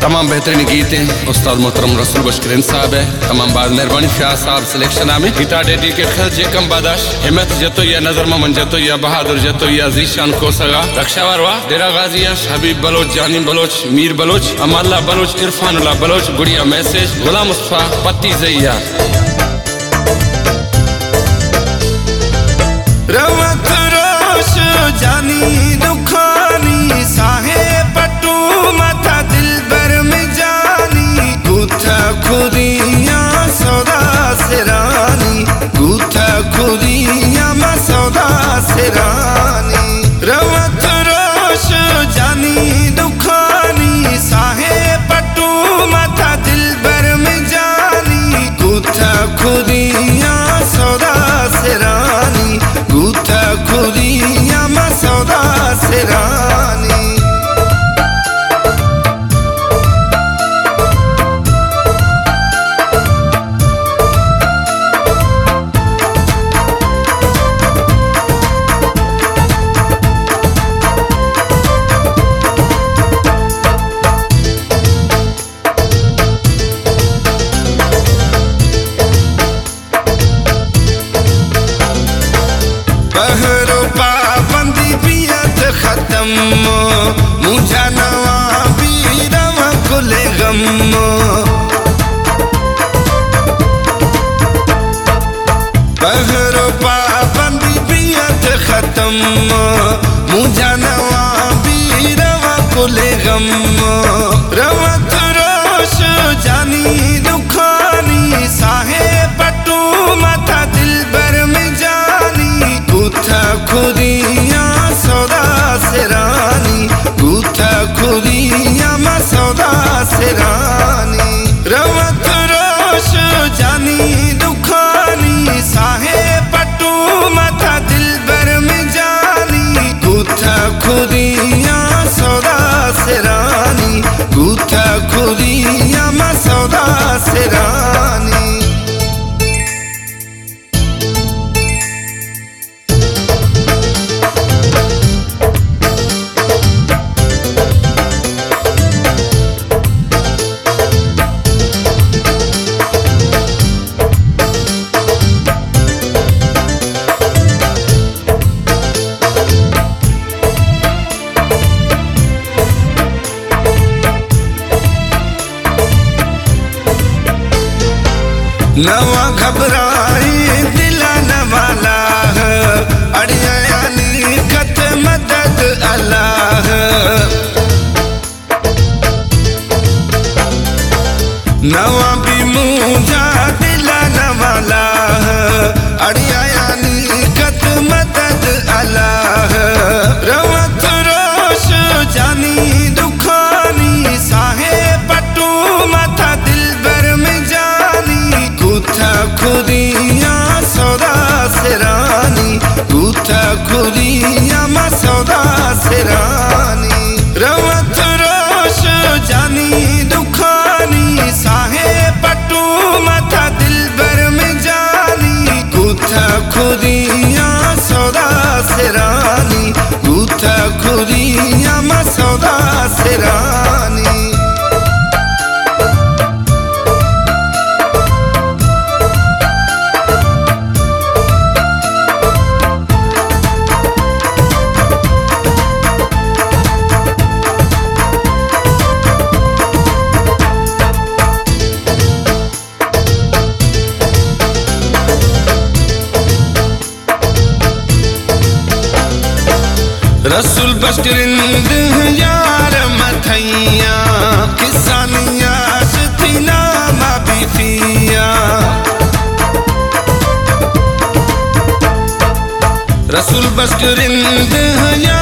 तमाम बेहतरीन गीत हैं। उस्ताद मोहतरम रसूल बशकरीन साहब है। तमाम बात मेहरबानी शाह साहब सिलेक्शन में गीता डेडिकेट खल जे कम बादाश हिम्मत जतो या नजर मोहम्मद जतो या बहादुर जतो या जीशान को सगा रक्षावर वाह डेरा गाजिया हबीब बलोच जानी बलोच मीर बलोच अमाल्ला बलोच इरफानुल्लाह बलोच गुड़िया मैसेज गुलाम मुस्तफा पत्ती जैया रवत रोश जानी दुखानी साहे पटू माथा दिल बर में जानी गुथा खुदिया सौदा से रानी गुथा खुदिया मा सौदा से रानी रवत रोश जानी दुखानी साहे पटू माथा दिल बर में जानी गुथा खुदिया सौदा से रानी गुथा खुदिया मा सौदा से रानी बहरो पाबंदी बियत खत्म मुझा नवा बीरव कुले गम बहरो पाबंदी बियत खत्म मुझा नवा बीरव कुले गम रवत रोश जानी दुखानी साहे पटू माथा दिल बर में जानी गुथा खुदिया सौदा से रानी गुथा खुदिया मा सौदा से रानी रवत रोश जानी दुखानी साहे पटू माथा दिल बर में जानी गुथा खुदिया सौदा से रानी गुथा खुदिया मा सौदा से रानी नवा घबराई दिला नवाला अड़िया यानी कत मदद अल्लाह नवा भी मुझा दिला नवाला अड़िया यानी कत मदद अल्लाह रवत रोश जानी दुखानी साहे पटू माथा दिल बर में जानी गुथा खुदिया सौदा से रानी गुथा खुदिया मा सौदा से रानी रवत रोश जानी दुखानी साहे पटू माथा दिल बर में जानी गुथा खुदिया सौदा से रानी गुथा खुदिया मा सौदा से रानी रसूल बशकरीन यार मथैया किसानिया थी नामा बीफिया रसूल बशकरीन